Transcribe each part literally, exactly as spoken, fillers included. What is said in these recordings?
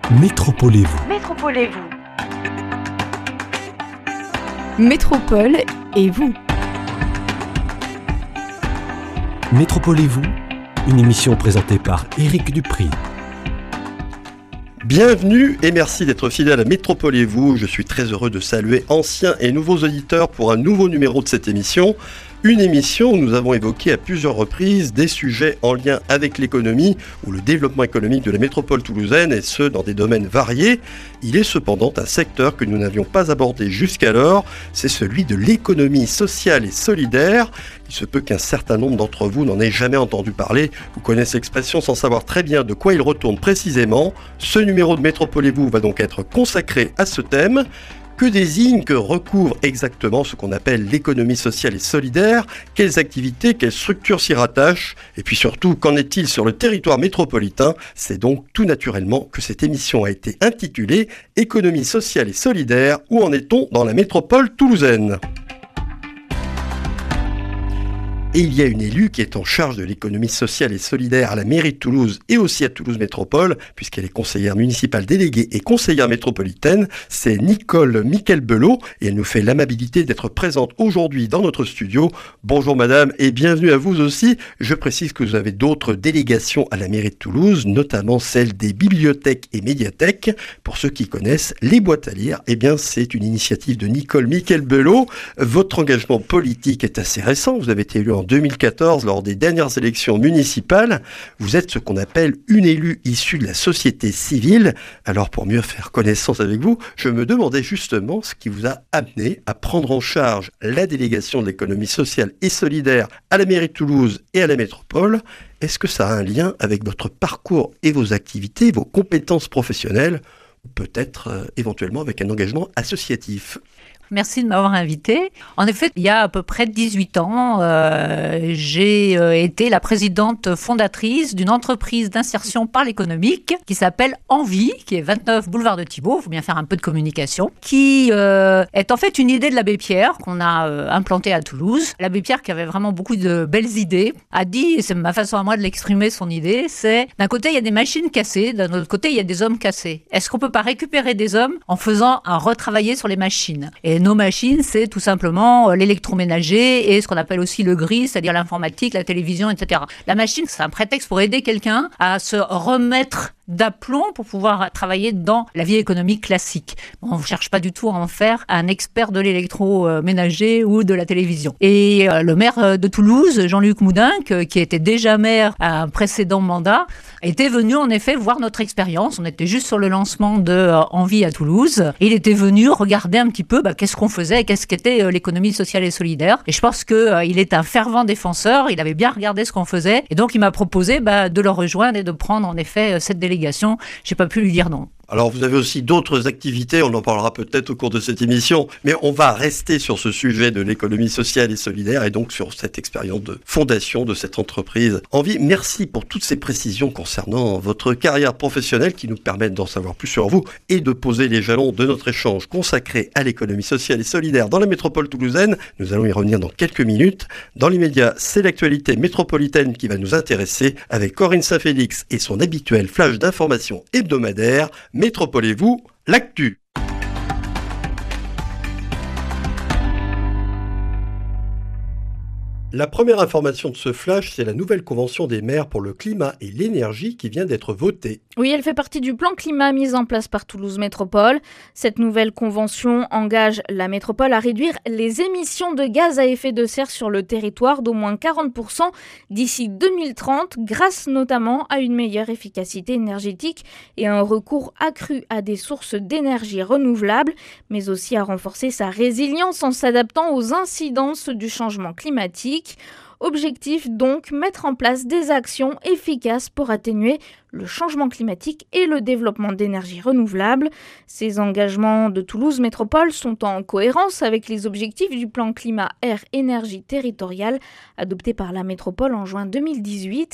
Métropolez-vous. Métropolez-vous. Métropole et vous. Métropolez-vous, une émission présentée par Éric Dupri. Bienvenue et merci d'être fidèle à Métropolez-vous. Je suis très heureux de saluer anciens et nouveaux auditeurs pour un nouveau numéro de cette émission. Une émission où nous avons évoqué à plusieurs reprises des sujets en lien avec l'économie ou le développement économique de la métropole toulousaine, et ce, dans des domaines variés. Il est cependant un secteur que nous n'avions pas abordé jusqu'alors, c'est celui de l'économie sociale et solidaire. Il se peut qu'un certain nombre d'entre vous n'en aient jamais entendu parler ou connaissent l'expression sans savoir très bien de quoi il retourne précisément. Ce numéro de Métropolez-vous va donc être consacré à ce thème. Que désigne, que recouvre exactement ce qu'on appelle l'économie sociale et solidaire? Quelles activités, quelles structures s'y rattachent? Et puis surtout, qu'en est-il sur le territoire métropolitain? C'est donc tout naturellement que cette émission a été intitulée « Économie sociale et solidaire ». Où en est-on dans la métropole toulousaine? Et il y a une élue qui est en charge de l'économie sociale et solidaire à la mairie de Toulouse et aussi à Toulouse Métropole, puisqu'elle est conseillère municipale déléguée et conseillère métropolitaine. C'est Nicole Michelbelot et elle nous fait l'amabilité d'être présente aujourd'hui dans notre studio. Bonjour madame et bienvenue à vous aussi. Je précise que vous avez d'autres délégations à la mairie de Toulouse, notamment celle des bibliothèques et médiathèques. Pour ceux qui connaissent les boîtes à lire, eh bien c'est une initiative de Nicole Michelbelot. Votre engagement politique est assez récent. Vous avez été élu en En deux mille quatorze, lors des dernières élections municipales. Vous êtes ce qu'on appelle une élue issue de la société civile. Alors pour mieux faire connaissance avec vous, je me demandais justement ce qui vous a amené à prendre en charge la délégation de l'économie sociale et solidaire à la mairie de Toulouse et à la métropole. Est-ce que ça a un lien avec votre parcours et vos activités, vos compétences professionnelles, ou peut-être euh, éventuellement avec un engagement associatif ? Merci de m'avoir invitée. En effet, il y a à peu près dix-huit ans, euh, j'ai euh, été la présidente fondatrice d'une entreprise d'insertion par l'économique qui s'appelle Envie, qui est vingt-neuf boulevard de Thibault, il faut bien faire un peu de communication, qui euh, est en fait une idée de l'abbé Pierre qu'on a euh, implantée à Toulouse. L'abbé Pierre, qui avait vraiment beaucoup de belles idées, a dit, et c'est ma façon à moi de l'exprimer son idée, c'est d'un côté il y a des machines cassées, d'un autre côté il y a des hommes cassés. Est-ce qu'on peut pas récupérer des hommes en faisant un retravailler sur les machines? Et nos machines, c'est tout simplement l'électroménager et ce qu'on appelle aussi le gris, c'est-à-dire l'informatique, la télévision, et cetera. La machine, c'est un prétexte pour aider quelqu'un à se remettre d'aplomb pour pouvoir travailler dans la vie économique classique. On ne cherche pas du tout à en faire un expert de l'électroménager ou de la télévision. Et euh, le maire de Toulouse, Jean-Luc Moudinque, qui était déjà maire à un précédent mandat, était venu en effet voir notre expérience. On était juste sur le lancement de euh, Envie à Toulouse. Et il était venu regarder un petit peu bah, qu'est-ce qu'on faisait, qu'est-ce qu'était euh, l'économie sociale et solidaire. Et je pense qu'il euh, est un fervent défenseur, il avait bien regardé ce qu'on faisait. Et donc il m'a proposé bah, de le rejoindre et de prendre en effet euh, cette délégation. J'ai pas pu lui dire non. Alors vous avez aussi d'autres activités, on en parlera peut-être au cours de cette émission, mais on va rester sur ce sujet de l'économie sociale et solidaire et donc sur cette expérience de fondation de cette entreprise Envie. Merci pour toutes ces précisions concernant votre carrière professionnelle qui nous permettent d'en savoir plus sur vous et de poser les jalons de notre échange consacré à l'économie sociale et solidaire dans la métropole toulousaine. Nous allons y revenir dans quelques minutes. Dans l'immédiat, c'est l'actualité métropolitaine qui va nous intéresser avec Corinne Saint-Félix et son habituel flash d'informations hebdomadaire. Métropolez-vous, l'actu. La première information de ce flash, c'est la nouvelle convention des maires pour le climat et l'énergie qui vient d'être votée. Oui, elle fait partie du plan climat mis en place par Toulouse Métropole. Cette nouvelle convention engage la métropole à réduire les émissions de gaz à effet de serre sur le territoire d'au moins quarante pour cent d'ici deux mille trente, grâce notamment à une meilleure efficacité énergétique et un recours accru à des sources d'énergie renouvelables, mais aussi à renforcer sa résilience en s'adaptant aux incidences du changement climatique. Objectif donc, mettre en place des actions efficaces pour atténuer le changement climatique et le développement d'énergies renouvelables. Ces engagements de Toulouse Métropole sont en cohérence avec les objectifs du plan climat air énergie territorial adopté par la métropole en juin deux mille dix-huit.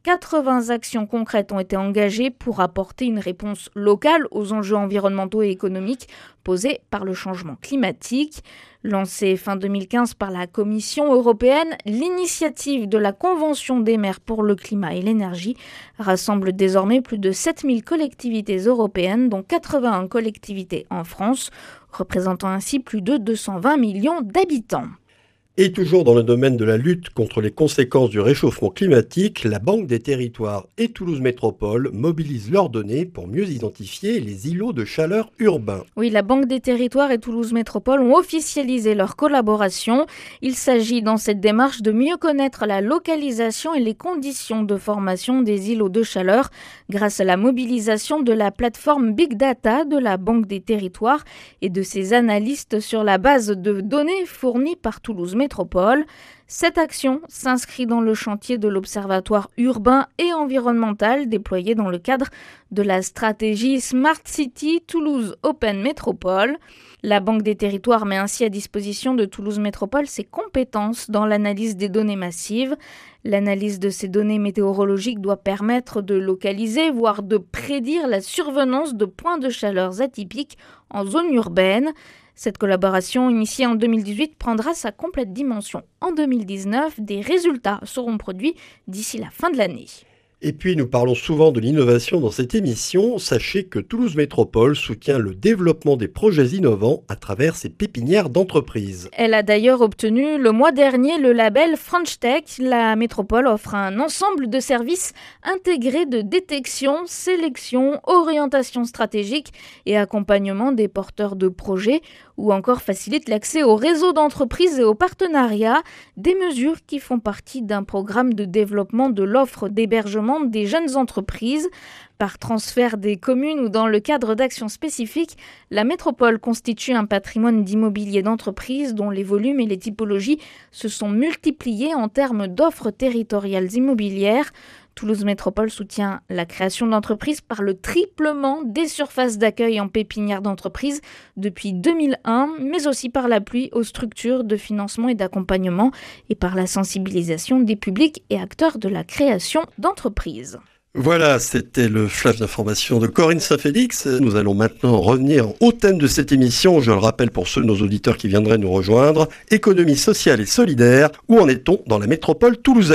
quatre-vingts actions concrètes ont été engagées pour apporter une réponse locale aux enjeux environnementaux et économiques posés par le changement climatique. Lancée fin deux mille quinze par la Commission européenne, l'initiative de la Convention des maires pour le climat et l'énergie rassemble désormais plus de sept mille collectivités européennes, dont quatre-vingt-un collectivités en France, représentant ainsi plus de deux cent vingt millions d'habitants. Et toujours dans le domaine de la lutte contre les conséquences du réchauffement climatique, la Banque des Territoires et Toulouse Métropole mobilisent leurs données pour mieux identifier les îlots de chaleur urbains. Oui, la Banque des Territoires et Toulouse Métropole ont officialisé leur collaboration. Il s'agit dans cette démarche de mieux connaître la localisation et les conditions de formation des îlots de chaleur grâce à la mobilisation de la plateforme Big Data de la Banque des Territoires et de ses analystes sur la base de données fournies par Toulouse Métropole. Métropole. Cette action s'inscrit dans le chantier de l'Observatoire urbain et environnemental déployé dans le cadre de la stratégie Smart City Toulouse Open Métropole. La Banque des Territoires met ainsi à disposition de Toulouse Métropole ses compétences dans l'analyse des données massives. L'analyse de ces données météorologiques doit permettre de localiser, voire de prédire la survenance de points de chaleur atypiques en zone urbaine. Cette collaboration, initiée en deux mille dix-huit, prendra sa complète dimension en deux mille dix-neuf. Des résultats seront produits d'ici la fin de l'année. Et puis, nous parlons souvent de l'innovation dans cette émission. Sachez que Toulouse Métropole soutient le développement des projets innovants à travers ses pépinières d'entreprises. Elle a d'ailleurs obtenu le mois dernier le label French Tech. La métropole offre un ensemble de services intégrés de détection, sélection, orientation stratégique et accompagnement des porteurs de projets, ou encore facilite l'accès au réseau d'entreprises et aux partenariats, des mesures qui font partie d'un programme de développement de l'offre d'hébergement des jeunes entreprises. Par transfert des communes ou dans le cadre d'actions spécifiques, la métropole constitue un patrimoine d'immobilier d'entreprise dont les volumes et les typologies se sont multipliés en termes d'offres territoriales immobilières. Toulouse Métropole soutient la création d'entreprises par le triplement des surfaces d'accueil en pépinière d'entreprise depuis deux mille un, mais aussi par l'appui aux structures de financement et d'accompagnement et par la sensibilisation des publics et acteurs de la création d'entreprises. Voilà, c'était le flash d'information de Corinne Saint-Félix. Nous allons maintenant revenir au thème de cette émission. Je le rappelle pour ceux de nos auditeurs qui viendraient nous rejoindre. Économie sociale et solidaire. Où en est-on dans la métropole toulousaine ?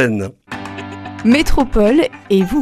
Métropole et vous.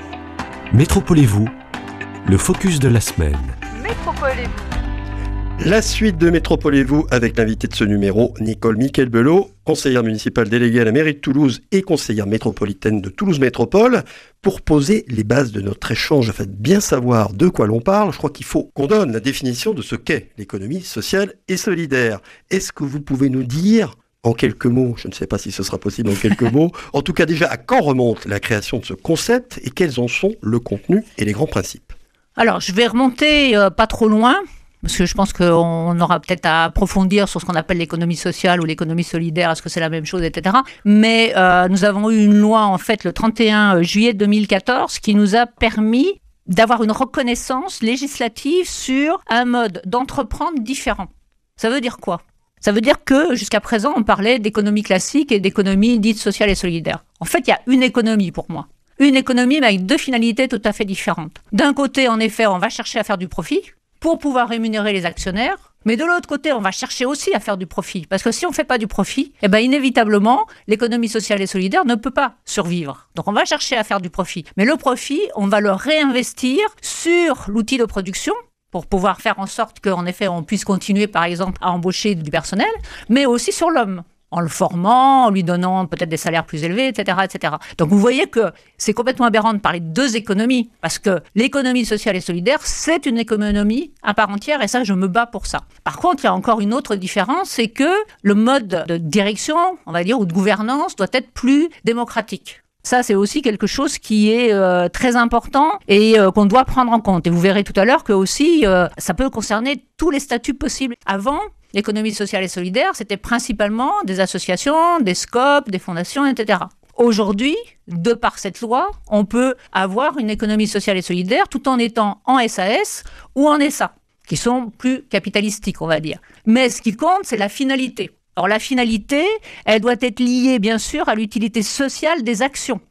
Métropole et vous, le focus de la semaine. Métropole et vous. La suite de Métropole et vous avec l'invité de ce numéro, Nicole Miquel-Belot, conseillère municipale déléguée à la mairie de Toulouse et conseillère métropolitaine de Toulouse Métropole. Pour poser les bases de notre échange, afin de bien savoir de quoi l'on parle, je crois qu'il faut qu'on donne la définition de ce qu'est l'économie sociale et solidaire. Est-ce que vous pouvez nous dire en quelques mots, je ne sais pas si ce sera possible en quelques mots, en tout cas déjà à quand remonte la création de ce concept et quels en sont le contenu et les grands principes ? Alors, je vais remonter euh, pas trop loin, parce que je pense qu'on aura peut-être à approfondir sur ce qu'on appelle l'économie sociale ou l'économie solidaire, est-ce que c'est la même chose, et cetera. Mais euh, nous avons eu une loi, en fait, le trente et un juillet deux mille quatorze, qui nous a permis d'avoir une reconnaissance législative sur un mode d'entreprendre différent. Ça veut dire quoi ? Ça veut dire que jusqu'à présent, on parlait d'économie classique et d'économie dite sociale et solidaire. En fait, il y a une économie pour moi. Une économie mais avec deux finalités tout à fait différentes. D'un côté, en effet, on va chercher à faire du profit pour pouvoir rémunérer les actionnaires. Mais de l'autre côté, on va chercher aussi à faire du profit. Parce que si on ne fait pas du profit, eh ben inévitablement, l'économie sociale et solidaire ne peut pas survivre. Donc on va chercher à faire du profit. Mais le profit, on va le réinvestir sur l'outil de production, pour pouvoir faire en sorte qu'en effet, on puisse continuer, par exemple, à embaucher du personnel, mais aussi sur l'homme, en le formant, en lui donnant peut-être des salaires plus élevés, et cetera, et cetera. Donc vous voyez que c'est complètement aberrant de parler de deux économies, parce que l'économie sociale et solidaire, c'est une économie à part entière, et ça, je me bats pour ça. Par contre, il y a encore une autre différence, c'est que le mode de direction, on va dire, ou de gouvernance, doit être plus démocratique. Ça, c'est aussi quelque chose qui est euh, très important et euh, qu'on doit prendre en compte. Et vous verrez tout à l'heure que aussi, euh, ça peut concerner tous les statuts possibles. Avant, l'économie sociale et solidaire, c'était principalement des associations, des scopes, des fondations, et cetera. Aujourd'hui, de par cette loi, on peut avoir une économie sociale et solidaire tout en étant en S A S ou en S A, qui sont plus capitalistiques, on va dire. Mais ce qui compte, c'est la finalité. Alors la finalité, elle doit être liée bien sûr à l'utilité sociale des actions.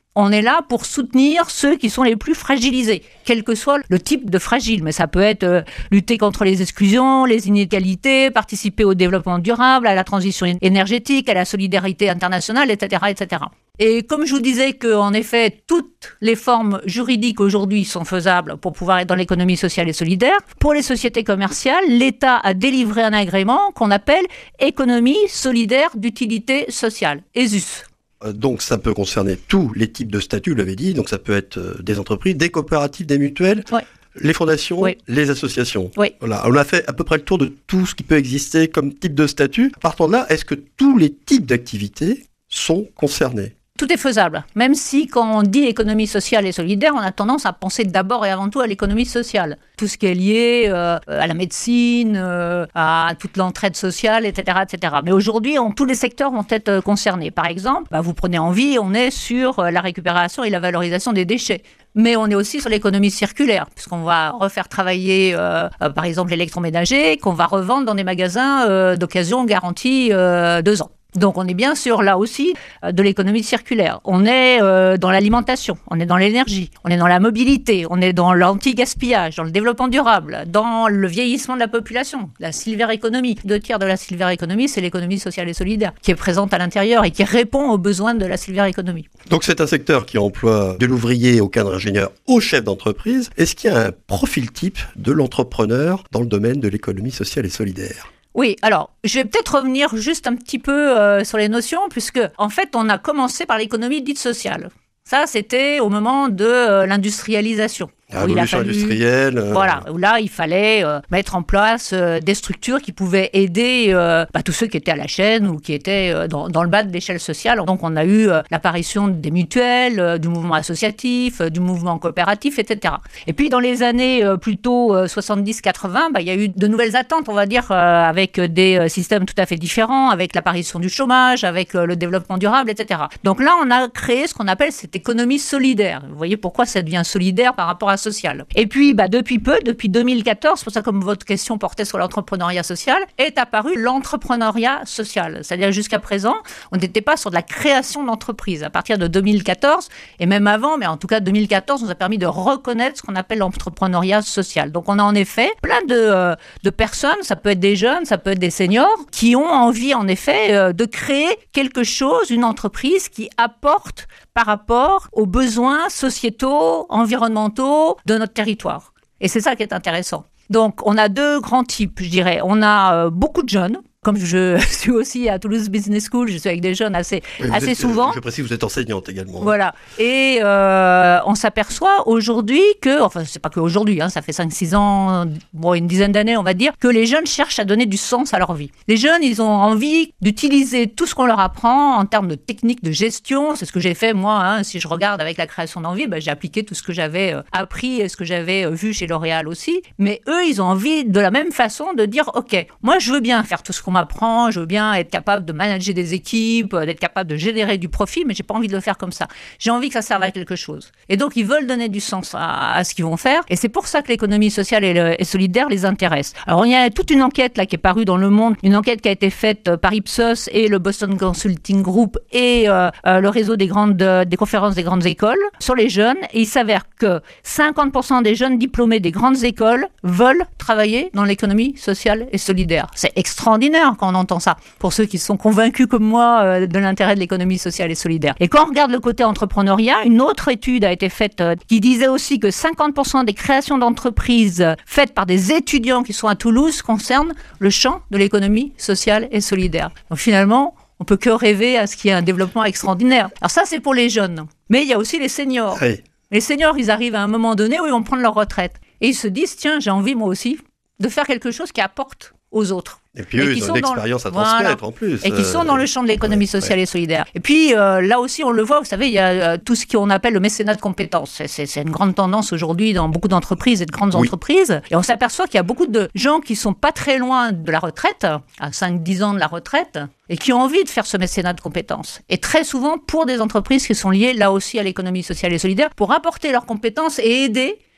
On est là pour soutenir ceux qui sont les plus fragilisés, quel que soit le type de fragile. Mais ça peut être euh, lutter contre les exclusions, les inégalités, participer au développement durable, à la transition énergétique, à la solidarité internationale, et cetera, et cetera. Et comme je vous disais qu'en effet, toutes les formes juridiques aujourd'hui sont faisables pour pouvoir être dans l'économie sociale et solidaire, pour les sociétés commerciales, l'État a délivré un agrément qu'on appelle économie solidaire d'utilité sociale, E S U S. Donc ça peut concerner tous les types de statuts, vous l'avez dit, donc ça peut être des entreprises, des coopératives, des mutuelles, ouais. les fondations, ouais. les associations. Ouais. Voilà, on a fait à peu près le tour de tout ce qui peut exister comme type de statut. Partant de là, est-ce que tous les types d'activités sont concernés ? Tout est faisable, même si quand on dit économie sociale et solidaire, on a tendance à penser d'abord et avant tout à l'économie sociale. Tout ce qui est lié euh, à la médecine, euh, à toute l'entraide sociale, et cetera, et cetera. Mais aujourd'hui, on, tous les secteurs vont être concernés. Par exemple, bah, vous prenez Envie, on est sur la récupération et la valorisation des déchets. Mais on est aussi sur l'économie circulaire, puisqu'on va refaire travailler, euh, euh, par exemple, l'électroménager, qu'on va revendre dans des magasins euh, d'occasion garantis euh, deux ans. Donc on est bien sûr là aussi euh, de l'économie circulaire. On est euh, dans l'alimentation, on est dans l'énergie, on est dans la mobilité, on est dans l'anti-gaspillage, dans le développement durable, dans le vieillissement de la population, la silver economy. Deux tiers de la silver economy, c'est l'économie sociale et solidaire qui est présente à l'intérieur et qui répond aux besoins de la silver economy. Donc c'est un secteur qui emploie de l'ouvrier au cadre ingénieur au chef d'entreprise. Est-ce qu'il y a un profil type de l'entrepreneur dans le domaine de l'économie sociale et solidaire ? Oui, alors, je vais peut-être revenir juste un petit peu euh, sur les notions, puisque, en fait, on a commencé par l'économie dite sociale. Ça, c'était au moment de euh, l'industrialisation. Ah, l'évolution industrielle. Euh... Voilà, où là, il fallait euh, mettre en place euh, des structures qui pouvaient aider euh, bah, tous ceux qui étaient à la chaîne ou qui étaient euh, dans, dans le bas de l'échelle sociale. Donc, on a eu euh, l'apparition des mutuelles, euh, du mouvement associatif, euh, du mouvement coopératif, et cetera. Et puis, dans les années euh, plutôt euh, soixante-dix quatre-vingts, bah, il y a eu de nouvelles attentes, on va dire, euh, avec des euh, systèmes tout à fait différents, avec l'apparition du chômage, avec euh, le développement durable, et cetera. Donc là, on a créé ce qu'on appelle cette économie solidaire. Vous voyez pourquoi ça devient solidaire par rapport à social. Et puis, bah, depuis peu, depuis deux mille quatorze, c'est pour ça que comme votre question portait sur l'entrepreneuriat social, est apparu l'entrepreneuriat social. C'est-à-dire jusqu'à présent, on n'était pas sur de la création d'entreprises. À partir de deux mille quatorze, et même avant, mais en tout cas deux mille quatorze, nous a permis de reconnaître ce qu'on appelle l'entrepreneuriat social. Donc on a en effet plein de, euh, de personnes, ça peut être des jeunes, ça peut être des seniors, qui ont envie en effet euh, de créer quelque chose, une entreprise qui apporte par rapport aux besoins sociétaux, environnementaux de notre territoire. Et c'est ça qui est intéressant. Donc, on a deux grands types, je dirais. On a euh, beaucoup de jeunes. Comme je suis aussi à Toulouse Business School, je suis avec des jeunes assez, oui, assez êtes, souvent. Je précise, vous êtes enseignante également. Voilà. Et euh, on s'aperçoit aujourd'hui que, enfin, c'est pas qu'aujourd'hui, hein, ça fait cinq six ans, bon, une dizaine d'années, on va dire, que les jeunes cherchent à donner du sens à leur vie. Les jeunes, ils ont envie d'utiliser tout ce qu'on leur apprend en termes de techniques de gestion. C'est ce que j'ai fait, moi. Hein, si je regarde avec la création d'Envie, ben, j'ai appliqué tout ce que j'avais euh, appris et ce que j'avais euh, vu chez L'Oréal aussi. Mais eux, ils ont envie de la même façon de dire, OK, moi, je veux bien faire tout ce qu'on m'apprend, je veux bien être capable de manager des équipes, d'être capable de générer du profit, mais j'ai pas envie de le faire comme ça. J'ai envie que ça serve à quelque chose. Et donc, ils veulent donner du sens à, à ce qu'ils vont faire. Et c'est pour ça que l'économie sociale et, le, et solidaire les intéresse. Alors, il y a toute une enquête là qui est parue dans Le Monde, une enquête qui a été faite par Ipsos et le Boston Consulting Group et euh, euh, le réseau des grandes des conférences des grandes écoles sur les jeunes. Et il s'avère que cinquante pour cent des jeunes diplômés des grandes écoles veulent travailler dans l'économie sociale et solidaire. C'est extraordinaire quand on entend ça, pour ceux qui sont convaincus comme moi euh, de l'intérêt de l'économie sociale et solidaire. Et quand on regarde le côté entrepreneuriat, une autre étude a été faite euh, qui disait aussi que cinquante pour cent des créations d'entreprises euh, faites par des étudiants qui sont à Toulouse concernent le champ de l'économie sociale et solidaire. Donc finalement, on peut que rêver à ce qu'il y ait un développement extraordinaire. Alors ça, c'est pour les jeunes. Mais il y a aussi les seniors. Oui. Les seniors, ils arrivent à un moment donné où ils vont prendre leur retraite. Et ils se disent, tiens, j'ai envie moi aussi de faire quelque chose qui apporte aux autres. Et puis eux, ils ont une expérience à transmettre voilà. en plus. Et qui sont dans le champ de l'économie ouais, sociale ouais. et solidaire. Et puis euh, là aussi, on le voit, vous savez, il y a euh, tout ce qu'on appelle le mécénat de compétences. C'est, c'est, c'est une grande tendance aujourd'hui dans beaucoup d'entreprises et de grandes oui. entreprises. Et on s'aperçoit qu'il y a beaucoup de gens qui sont pas très loin de la retraite, à cinq dix ans de la retraite, et qui ont envie de faire ce mécénat de compétences. Et très souvent pour des entreprises qui sont liées là aussi à l'économie sociale et solidaire, pour apporter leurs compétences et aider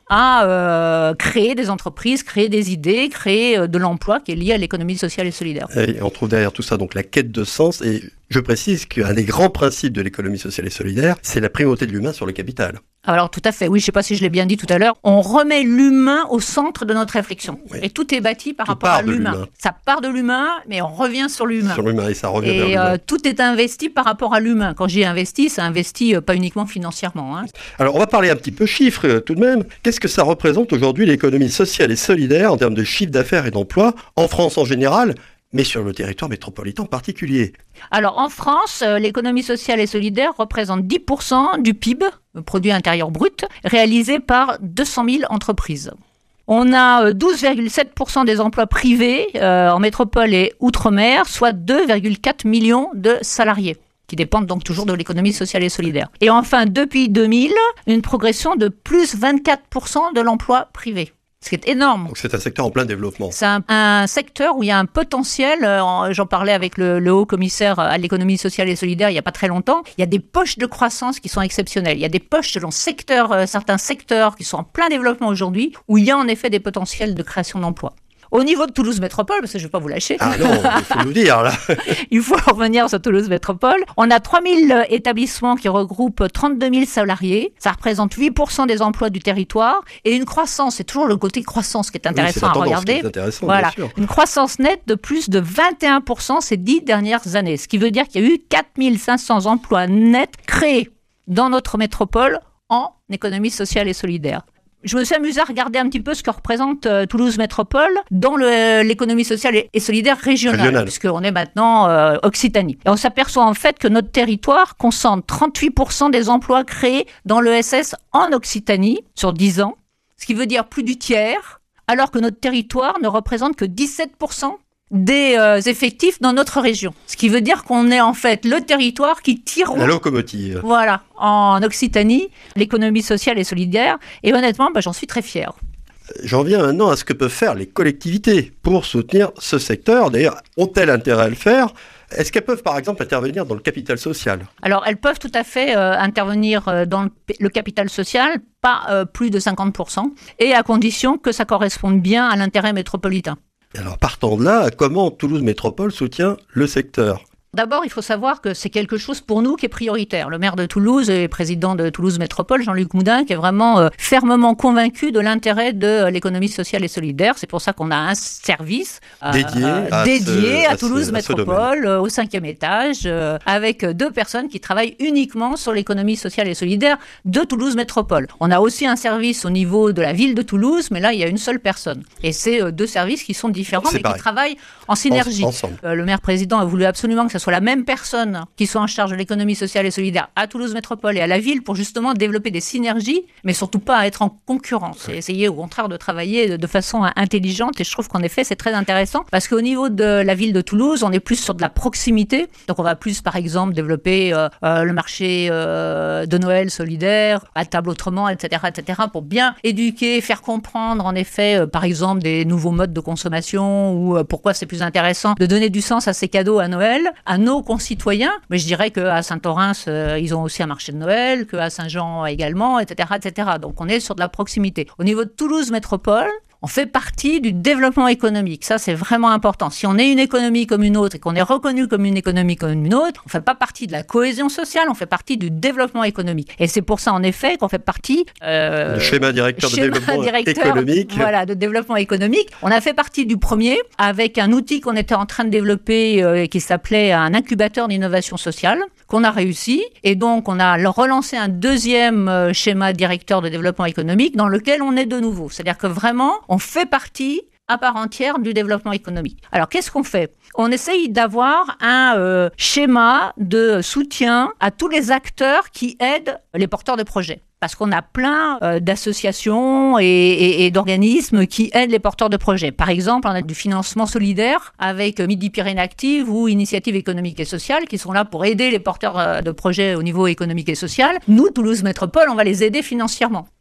à euh, créer des entreprises, créer des idées, créer euh, de l'emploi qui est lié à l'économie sociale et solidaire. Et on trouve derrière tout ça donc la quête de sens. Et je précise qu'un des grands principes de l'économie sociale et solidaire, c'est la primauté de l'humain sur le capital. Alors tout à fait, oui, je ne sais pas si je l'ai bien dit tout à l'heure, on remet l'humain au centre de notre réflexion. Oui. Et tout est bâti par tout rapport à l'humain. l'humain. Ça part de l'humain, mais on revient sur l'humain. Sur l'humain et ça revient et vers l'humain. Euh, tout est investi par rapport à l'humain. Quand j'y investi, ça investit euh, pas uniquement financièrement. Hein. Alors on va parler un petit peu chiffres euh, tout de même. Qu'est-ce que ça représente aujourd'hui l'économie sociale et solidaire en termes de chiffre d'affaires et d'emploi, en France en général, mais sur le territoire métropolitain en particulier? Alors en France, euh, l'économie sociale et solidaire représente dix pour cent du P I B, le produit intérieur brut, réalisé par deux cent mille entreprises. On a euh, douze virgule sept pour cent des emplois privés euh, en métropole et outre-mer, soit deux virgule quatre millions de salariés, qui dépendent donc toujours de l'économie sociale et solidaire. Et enfin, depuis deux mille, une progression de plus vingt-quatre pour cent de l'emploi privé. Ce qui est énorme. Donc c'est un secteur en plein développement. C'est un, un secteur où il y a un potentiel, euh, j'en parlais avec le, le haut commissaire à l'économie sociale et solidaire il n'y a pas très longtemps, il y a des poches de croissance qui sont exceptionnelles. Il y a des poches selon secteur, euh, certains secteurs qui sont en plein développement aujourd'hui, où il y a en effet des potentiels de création d'emplois. Au niveau de Toulouse Métropole, parce que je ne vais pas vous lâcher. Ah non, il faut nous dire là. Il faut revenir sur Toulouse Métropole. On a trois mille établissements qui regroupent trente-deux mille salariés. Ça représente huit pour cent des emplois du territoire. Et une croissance, c'est toujours le côté croissance qui est intéressant oui, c'est à regarder. Qui est intéressant, voilà. Bien sûr. Une croissance nette de plus de vingt et un pour cent ces dix dernières années. Ce qui veut dire qu'il y a eu quatre mille cinq cents emplois nets créés dans notre métropole en économie sociale et solidaire. Je me suis amusée à regarder un petit peu ce que représente euh, Toulouse Métropole dans le, l'économie sociale et, et solidaire régionale, régionale. puisqu'on est maintenant euh, Occitanie. Et on s'aperçoit en fait que notre territoire concentre trente-huit pour cent des emplois créés dans l'E S S en Occitanie sur dix ans, ce qui veut dire plus du tiers, alors que notre territoire ne représente que dix-sept pour cent des euh, effectifs dans notre région. Ce qui veut dire qu'on est en fait le territoire qui tire... La locomotive. Voilà, en Occitanie, l'économie sociale et solidaire. Et honnêtement, bah, j'en suis très fière. J'en viens maintenant à ce que peuvent faire les collectivités pour soutenir ce secteur. D'ailleurs, ont-elles intérêt à le faire ? Est-ce qu'elles peuvent, par exemple, intervenir dans le capital social ? Alors, elles peuvent tout à fait euh, intervenir euh, dans le, le capital social, pas euh, plus de cinquante pour cent, et à condition que ça corresponde bien à l'intérêt métropolitain. Alors, partant de là, comment Toulouse Métropole soutient le secteur ? D'abord, il faut savoir que c'est quelque chose pour nous qui est prioritaire. Le maire de Toulouse et président de Toulouse Métropole, Jean-Luc Moudin, qui est vraiment euh, fermement convaincu de l'intérêt de euh, l'économie sociale et solidaire. C'est pour ça qu'on a un service euh, dédié, à, dédié ce, à, à Toulouse ce, Métropole, euh, au cinquième étage, euh, avec deux personnes qui travaillent uniquement sur l'économie sociale et solidaire de Toulouse Métropole. On a aussi un service au niveau de la ville de Toulouse, mais là, il y a une seule personne. Et c'est euh, deux services qui sont différents, c'est mais pareil. qui travaillent en synergie. En, ensemble. Euh, le maire président a voulu absolument que ça soit la même personne qui soit en charge de l'économie sociale et solidaire à Toulouse Métropole et à la ville pour justement développer des synergies, mais surtout pas à être en concurrence et essayer au contraire de travailler de, de façon intelligente. Et je trouve qu'en effet c'est très intéressant parce qu'au niveau de la ville de Toulouse, on est plus sur de la proximité. Donc on va plus par exemple développer euh, euh, le marché euh, de Noël solidaire, à table autrement, et cetera, et cetera pour bien éduquer, faire comprendre en effet euh, par exemple des nouveaux modes de consommation ou euh, pourquoi c'est plus intéressant de donner du sens à ces cadeaux à Noël, à nos concitoyens, mais je dirais qu'à Saint-Orens, euh, ils ont aussi un marché de Noël, qu'à Saint-Jean également, et cetera, et cetera. Donc on est sur de la proximité. Au niveau de Toulouse Métropole, on fait partie du développement économique. Ça, c'est vraiment important. Si on est une économie comme une autre et qu'on est reconnu comme une économie comme une autre, on ne fait pas partie de la cohésion sociale, on fait partie du développement économique. Et c'est pour ça, en effet, qu'on fait partie... Euh, le schéma directeur schéma de développement directeur, économique. Voilà, de développement économique. On a fait partie du premier avec un outil qu'on était en train de développer euh, qui s'appelait un incubateur d'innovation sociale, qu'on a réussi. Et donc, on a relancé un deuxième euh, schéma directeur de développement économique dans lequel on est de nouveau. C'est-à-dire que vraiment... on fait partie à part entière du développement économique. Alors, qu'est-ce qu'on fait ? On essaye d'avoir un euh, schéma de soutien à tous les acteurs qui aident les porteurs de projets. Parce qu'on a plein euh, d'associations et, et, et d'organismes qui aident les porteurs de projets. Par exemple, on a du financement solidaire avec Midi-Pyrénées Active ou Initiative économique et sociale qui sont là pour aider les porteurs euh, de projets au niveau économique et social. Nous, Toulouse Métropole, on va les aider financièrement.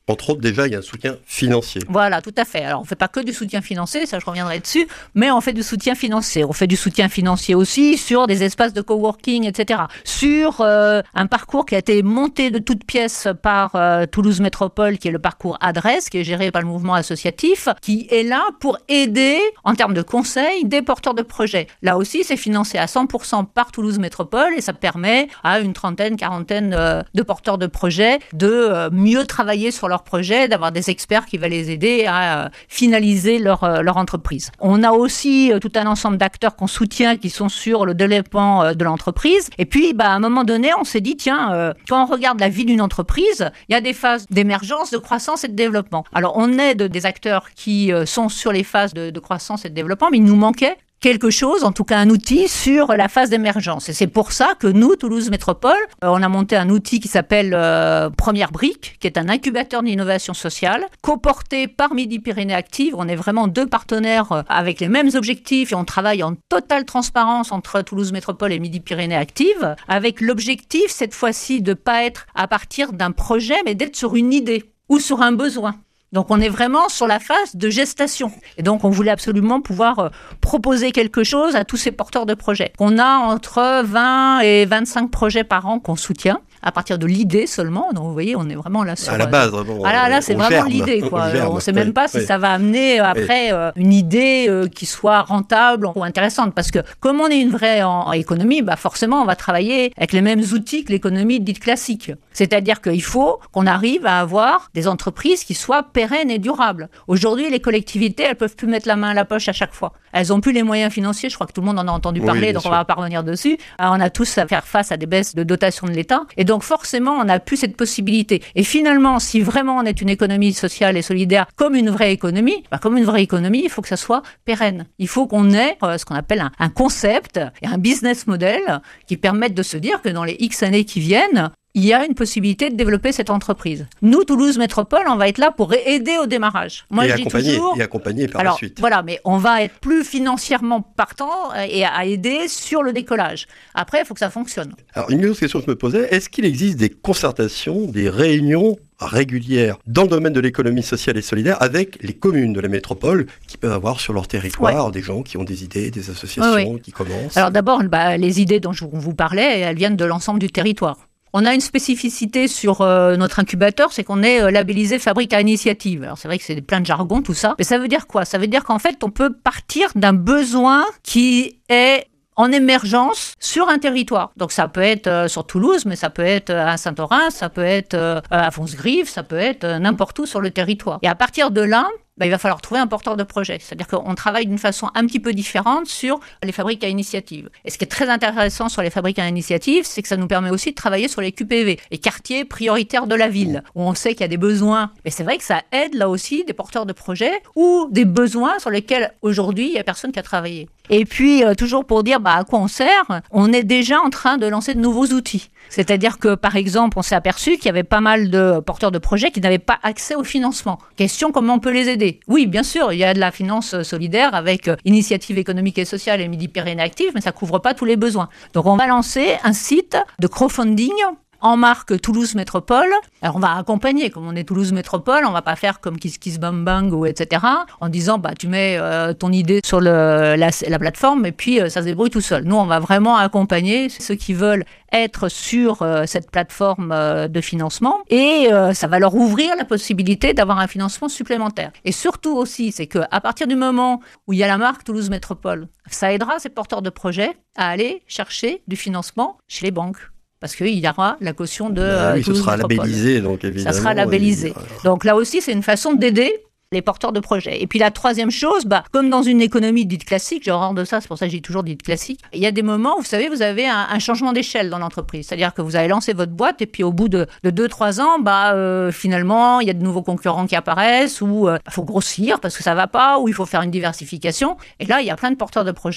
Entre autres, déjà, il y a un soutien financier. Voilà, tout à fait. Alors, on ne fait pas que du soutien financier, ça je reviendrai dessus, mais on fait du soutien financier. On fait du soutien financier aussi sur des espaces de coworking, et cetera. Sur euh, un parcours qui a été monté de toutes pièces par euh, Toulouse Métropole, qui est le parcours Adresse, qui est géré par le mouvement associatif, qui est là pour aider, en termes de conseils, des porteurs de projets. Là aussi, c'est financé à cent pour cent par Toulouse Métropole et ça permet à une trentaine, quarantaine euh, de porteurs de projets de euh, mieux travailler sur leur projet, d'avoir des experts qui vont les aider à euh, finaliser leur, euh, leur entreprise. On a aussi euh, tout un ensemble d'acteurs qu'on soutient qui sont sur le développement euh, de l'entreprise. Et puis, bah, à un moment donné, on s'est dit, tiens, euh, quand on regarde la vie d'une entreprise, il y a des phases d'émergence, de croissance et de développement. Alors, on aide des acteurs qui euh, sont sur les phases de, de croissance et de développement, mais il nous manquait quelque chose, en tout cas un outil sur la phase d'émergence. Et c'est pour ça que nous, Toulouse Métropole, euh, on a monté un outil qui s'appelle euh, Première Brique, qui est un incubateur d'innovation sociale, coporté par Midi-Pyrénées Active. On est vraiment deux partenaires euh, avec les mêmes objectifs et on travaille en totale transparence entre Toulouse Métropole et Midi-Pyrénées Active, avec l'objectif, cette fois-ci, de ne pas être à partir d'un projet, mais d'être sur une idée ou sur un besoin. Donc, on est vraiment sur la phase de gestation. Et donc, on voulait absolument pouvoir euh, proposer quelque chose à tous ces porteurs de projets. On a entre vingt et vingt-cinq projets par an qu'on soutient, à partir de l'idée seulement. Donc, vous voyez, on est vraiment là sur... À la base, vraiment. Ah là, là, c'est vraiment germe. l'idée, quoi. On ne sait même pas si oui. ça va amener après oui. euh, une idée euh, qui soit rentable ou intéressante. Parce que, comme on est une vraie en, en économie, bah forcément, on va travailler avec les mêmes outils que l'économie dite classique. C'est-à-dire qu'il faut qu'on arrive à avoir des entreprises qui soient pérennes et durables. Aujourd'hui, les collectivités, elles peuvent plus mettre la main à la poche à chaque fois. Elles n'ont plus les moyens financiers. Je crois que tout le monde en a entendu parler, oui, donc sûr. on va pas revenir dessus. Alors, on a tous à faire face à des baisses de dotation de l'État. Et donc, forcément, on n'a plus cette possibilité. Et finalement, si vraiment on est une économie sociale et solidaire comme une vraie économie, bah, comme une vraie économie, il faut que ça soit pérenne. Il faut qu'on ait euh, ce qu'on appelle un, un concept et un business model qui permettent de se dire que dans les X années qui viennent, il y a une possibilité de développer cette entreprise. Nous, Toulouse Métropole, on va être là pour aider au démarrage. Moi, et, je accompagner, dis toujours, et accompagner par alors, la suite. Voilà, mais on va être plus financièrement partant et à aider sur le décollage. Après, il faut que ça fonctionne. Alors, une autre question que je me posais, est-ce qu'il existe des concertations, des réunions régulières dans le domaine de l'économie sociale et solidaire avec les communes de la métropole qui peuvent avoir sur leur territoire ouais. des gens qui ont des idées, des associations ouais, ouais. qui commencent? Alors d'abord, bah, les idées dont je vous parlais, elles viennent de l'ensemble du territoire. On a une spécificité sur euh, notre incubateur, c'est qu'on est euh, labellisé Fabrique à Initiative. Alors c'est vrai que c'est plein de jargon tout ça, mais ça veut dire quoi? Ça veut dire qu'en fait on peut partir d'un besoin qui est en émergence sur un territoire. Donc ça peut être euh, sur Toulouse, mais ça peut être à Saint-Orens, ça peut être euh, à Fons-Grive, ça peut être euh, n'importe où sur le territoire. Et à partir de là, bah, il va falloir trouver un porteur de projet. C'est-à-dire qu'on travaille d'une façon un petit peu différente sur les fabriques à initiative. Et ce qui est très intéressant sur les fabriques à initiative, c'est que ça nous permet aussi de travailler sur les Q P V, les quartiers prioritaires de la ville, où on sait qu'il y a des besoins. Mais c'est vrai que ça aide là aussi des porteurs de projets ou des besoins sur lesquels aujourd'hui il n'y a personne qui a travaillé. Et puis, euh, toujours pour dire bah, à quoi on sert, on est déjà en train de lancer de nouveaux outils. C'est-à-dire que, par exemple, on s'est aperçu qu'il y avait pas mal de porteurs de projets qui n'avaient pas accès au financement. Question, comment on peut les aider? Oui, bien sûr, il y a de la finance solidaire avec euh, Initiative économique et sociale et Midi-Pyrénées Active, mais ça ne couvre pas tous les besoins. Donc, on va lancer un site de crowdfunding en marque Toulouse Métropole. Alors, on va accompagner, comme on est Toulouse Métropole, on va pas faire comme Kiss Kiss Bang Bang ou et cetera, en disant, bah, tu mets euh, ton idée sur le, la, la plateforme et puis euh, ça se débrouille tout seul. Nous, on va vraiment accompagner ceux qui veulent être sur euh, cette plateforme euh, de financement et euh, ça va leur ouvrir la possibilité d'avoir un financement supplémentaire. Et surtout aussi, c'est qu'à partir du moment où il y a la marque Toulouse Métropole, ça aidera ces porteurs de projets à aller chercher du financement chez les banques. Parce qu'il y aura la caution de bah oui, Toulouse ce sera Métropole. labellisé, donc évidemment. Ça sera labellisé. Et... Donc là aussi, c'est une façon d'aider les porteurs de projets. Et puis la troisième chose, bah, comme dans une économie dite classique, j'ai horreur de ça, c'est pour ça que j'ai toujours dite classique, il y a des moments où, vous savez, vous avez un, un changement d'échelle dans l'entreprise. C'est-à-dire que vous avez lancé votre boîte et puis au bout de, de deux trois ans, bah, euh, finalement, il y a de nouveaux concurrents qui apparaissent ou il euh, faut grossir parce que ça va pas, ou il faut faire une diversification. Et là, il y a plein de porteurs de projets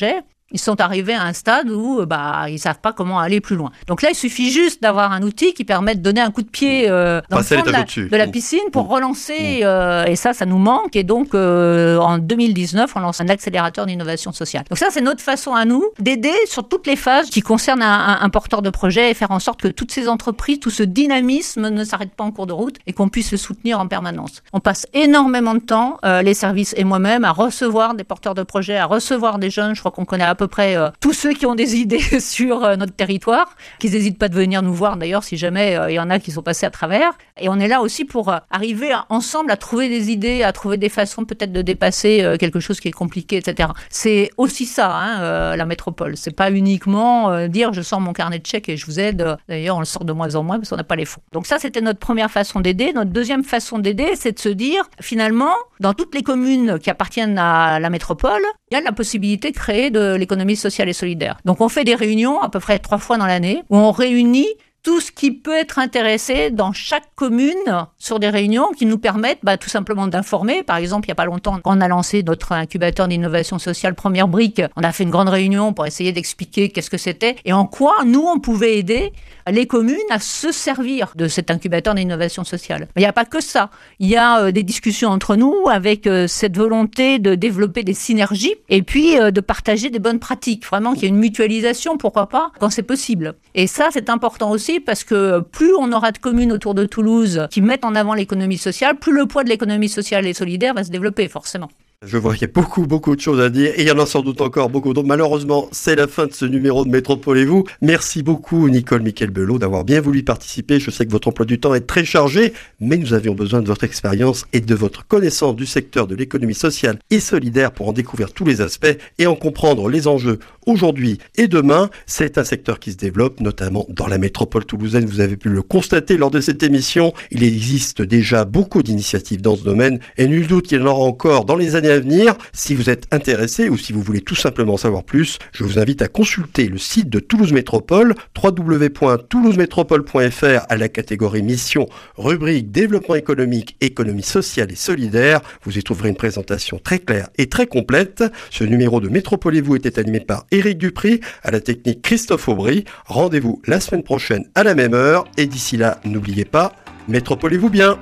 Ils sont arrivés à un stade où bah, ils ne savent pas comment aller plus loin. Donc là, il suffit juste d'avoir un outil qui permet de donner un coup de pied euh, dans Passer le fond de la, de la piscine pour mmh. relancer. Mmh. Euh, et ça, ça nous manque. Et donc, euh, en deux mille dix-neuf, on lance un accélérateur d'innovation sociale. Donc ça, c'est notre façon à nous d'aider sur toutes les phases qui concernent un, un, un porteur de projet et faire en sorte que toutes ces entreprises, tout ce dynamisme ne s'arrête pas en cours de route et qu'on puisse le soutenir en permanence. On passe énormément de temps, euh, les services et moi-même, à recevoir des porteurs de projets, à recevoir des jeunes. Je crois qu'on connaît à peu près euh, tous ceux qui ont des idées sur euh, notre territoire, qu'ils n'hésitent pas de venir nous voir d'ailleurs si jamais il euh, y en a qui sont passés à travers. Et on est là aussi pour euh, arriver à, ensemble à trouver des idées, à trouver des façons peut-être de dépasser euh, quelque chose qui est compliqué, et cetera. C'est aussi ça, hein, euh, la métropole. C'est pas uniquement euh, dire je sors mon carnet de chèques et je vous aide. D'ailleurs, on le sort de moins en moins parce qu'on n'a pas les fonds. Donc ça, c'était notre première façon d'aider. Notre deuxième façon d'aider, c'est de se dire, finalement, dans toutes les communes qui appartiennent à la métropole, il y a la possibilité de créer de l'économie sociale et solidaire. Donc on fait des réunions à peu près trois fois dans l'année où on réunit tout ce qui peut être intéressé dans chaque commune sur des réunions qui nous permettent bah, tout simplement d'informer. Par exemple, il n'y a pas longtemps, quand on a lancé notre incubateur d'innovation sociale Première Brique, on a fait une grande réunion pour essayer d'expliquer qu'est-ce que c'était et en quoi nous, on pouvait aider les communes à se servir de cet incubateur d'innovation sociale. Mais il n'y a pas que ça. Il y a euh, des discussions entre nous avec euh, cette volonté de développer des synergies et puis euh, de partager des bonnes pratiques. Vraiment qu'il y ait une mutualisation, pourquoi pas, quand c'est possible. Et ça, c'est important aussi parce que plus on aura de communes autour de Toulouse qui mettent en avant l'économie sociale, plus le poids de l'économie sociale et solidaire va se développer, forcément. Je vois qu'il y a beaucoup, beaucoup de choses à dire et il y en a sans doute encore beaucoup. Donc malheureusement, c'est la fin de ce numéro de Métropole et vous. Merci beaucoup Nicole Mickel-Belot d'avoir bien voulu participer. Je sais que votre emploi du temps est très chargé, mais nous avions besoin de votre expérience et de votre connaissance du secteur de l'économie sociale et solidaire pour en découvrir tous les aspects et en comprendre les enjeux aujourd'hui et demain. C'est un secteur qui se développe, notamment dans la métropole toulousaine. Vous avez pu le constater lors de cette émission. Il existe déjà beaucoup d'initiatives dans ce domaine et nul doute qu'il y en aura encore dans les années à venir. Si vous êtes intéressé ou si vous voulez tout simplement savoir plus, je vous invite à consulter le site de Toulouse Métropole, w w w point toulouse métropole point f r, à la catégorie mission, rubrique développement économique, économie sociale et solidaire. Vous y trouverez une présentation très claire et très complète. Ce numéro de Métropole et vous était animé par Éric Dupry, à la technique Christophe Aubry. Rendez-vous la semaine prochaine à la même heure et d'ici là, n'oubliez pas, métropolez-vous bien.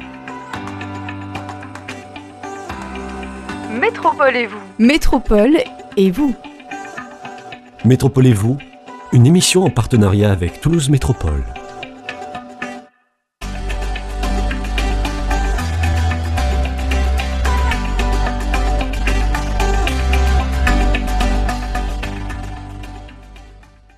Métropole et vous. Métropole et vous. Métropole et vous, une émission en partenariat avec Toulouse Métropole.